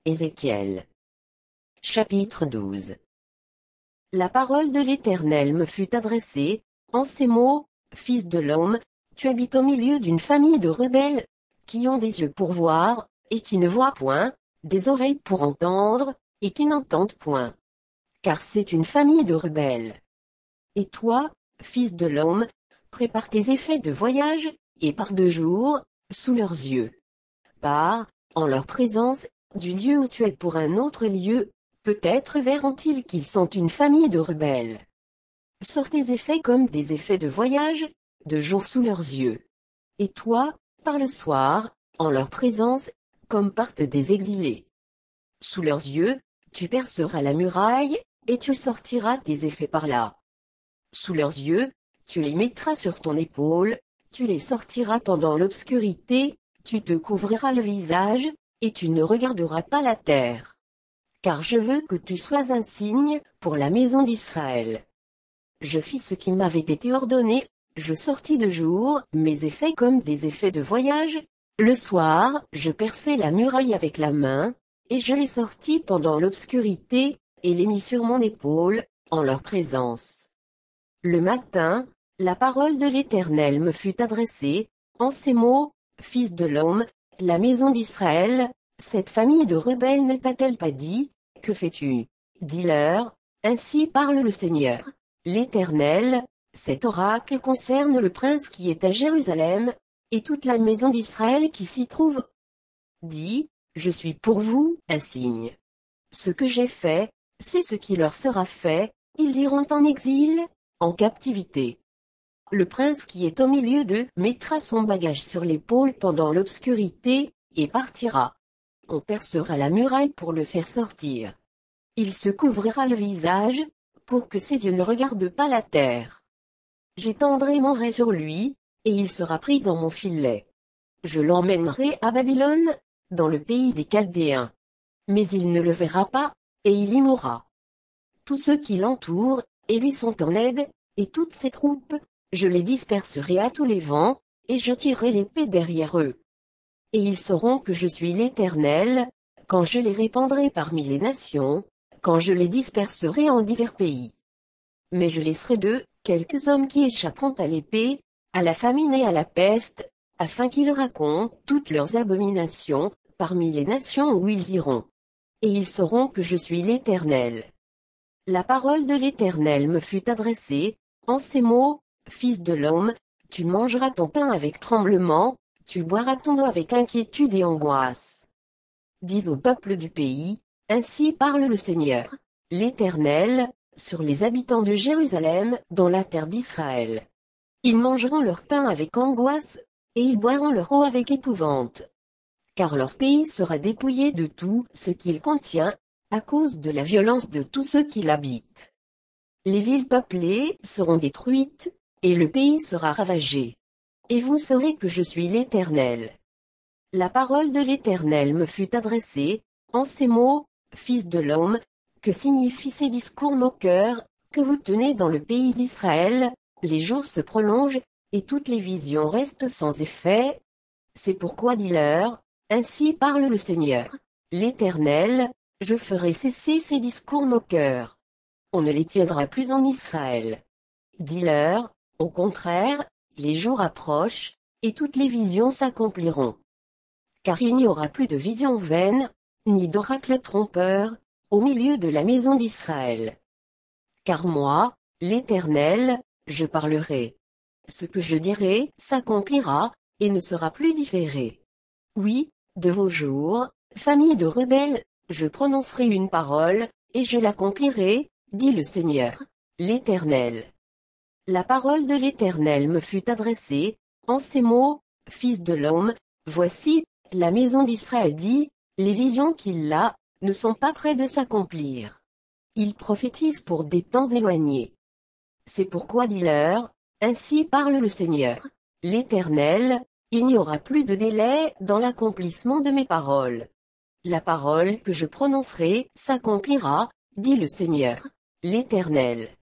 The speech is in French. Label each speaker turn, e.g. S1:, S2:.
S1: Ézéchiel. Chapitre 12. La parole de l'Éternel me fut adressée, en ces mots, Fils de l'homme, tu habites au milieu d'une famille de rebelles, qui ont des yeux pour voir, et qui ne voient point, des oreilles pour entendre, et qui n'entendent point. Car c'est une famille de rebelles. Et toi, fils de l'homme, prépare tes effets de voyage, et pars 2 jours, sous leurs yeux. Pars, en leur présence, du lieu où tu es pour un autre lieu, peut-être verront-ils qu'ils sont une famille de rebelles. Sors tes effets comme des effets de voyage, 2 jours sous leurs yeux. Et toi, par le soir, en leur présence, comme partent des exilés. Sous leurs yeux, tu perceras la muraille, et tu sortiras tes effets par là. Sous leurs yeux, tu les mettras sur ton épaule, tu les sortiras pendant l'obscurité, tu te couvriras le visage, et tu ne regarderas pas la terre. Car je veux que tu sois un signe pour la maison d'Israël. Je fis ce qui m'avait été ordonné, je sortis de jour, mes effets comme des effets de voyage. Le soir, je perçai la muraille avec la main, et je les sortis pendant l'obscurité, et les mis sur mon épaule, en leur présence. Le matin, la parole de l'Éternel me fut adressée, en ces mots, Fils de l'homme, la maison d'Israël, cette famille de rebelles ne t'a-t-elle pas dit, que fais-tu? Dis-leur, ainsi parle le Seigneur, l'Éternel, cet oracle concerne le prince qui est à Jérusalem, et toute la maison d'Israël qui s'y trouve. Dis, je suis pour vous, un signe. Ce que j'ai fait, c'est ce qui leur sera fait, ils diront en exil, en captivité. Le prince qui est au milieu d'eux mettra son bagage sur l'épaule pendant l'obscurité, et partira. On percera la muraille pour le faire sortir. Il se couvrira le visage, pour que ses yeux ne regardent pas la terre. J'étendrai mon rai sur lui, et il sera pris dans mon filet. Je l'emmènerai à Babylone, dans le pays des Chaldéens. Mais il ne le verra pas, et il y mourra. Tous ceux qui l'entourent, et lui sont en aide, et toutes ses troupes, je les disperserai à tous les vents, et je tirerai l'épée derrière eux. Et ils sauront que je suis l'Éternel, quand je les répandrai parmi les nations, quand je les disperserai en divers pays. Mais je laisserai d'eux, quelques hommes qui échapperont à l'épée, à la famine et à la peste, afin qu'ils racontent toutes leurs abominations, parmi les nations où ils iront. Et ils sauront que je suis l'Éternel. La parole de l'Éternel me fut adressée, en ces mots, Fils de l'homme, tu mangeras ton pain avec tremblement, tu boiras ton eau avec inquiétude et angoisse. Dis au peuple du pays, ainsi parle le Seigneur, l'Éternel, sur les habitants de Jérusalem, dans la terre d'Israël. Ils mangeront leur pain avec angoisse, et ils boiront leur eau avec épouvante. Car leur pays sera dépouillé de tout ce qu'il contient, à cause de la violence de tous ceux qui l'habitent. Les villes peuplées seront détruites, et le pays sera ravagé. Et vous saurez que je suis l'Éternel. La parole de l'Éternel me fut adressée, en ces mots, Fils de l'homme, que signifient ces discours moqueurs, que vous tenez dans le pays d'Israël, les jours se prolongent, et toutes les visions restent sans effet. C'est pourquoi dis-leur, ainsi parle le Seigneur, l'Éternel, je ferai cesser ces discours moqueurs. On ne les tiendra plus en Israël. Dis-leur, au contraire, les jours approchent, et toutes les visions s'accompliront. Car il n'y aura plus de visions vaines, ni d'oracles trompeurs, au milieu de la maison d'Israël. Car moi, l'Éternel, je parlerai. Ce que je dirai s'accomplira, et ne sera plus différé. Oui, de vos jours, famille de rebelles, je prononcerai une parole, et je l'accomplirai, dit le Seigneur, l'Éternel. La parole de l'Éternel me fut adressée, en ces mots, Fils de l'homme, voici, la maison d'Israël dit, les visions qu'il a, ne sont pas près de s'accomplir. Il prophétise pour des temps éloignés. C'est pourquoi dis-leur, ainsi parle le Seigneur, l'Éternel, il n'y aura plus de délai dans l'accomplissement de mes paroles. La parole que je prononcerai s'accomplira, dit le Seigneur, l'Éternel.